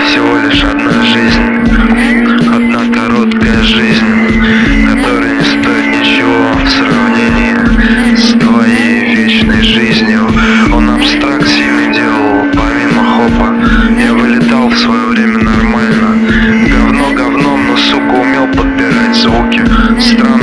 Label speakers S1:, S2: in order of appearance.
S1: всего лишь одна жизнь, одна короткая жизнь, которая не стоит ничего в сравнении с твоей вечной жизнью. Он абстракциями делал помимо хопа. Я вылетал в свое время нормально. Говно говном, но сука умел подбирать звуки.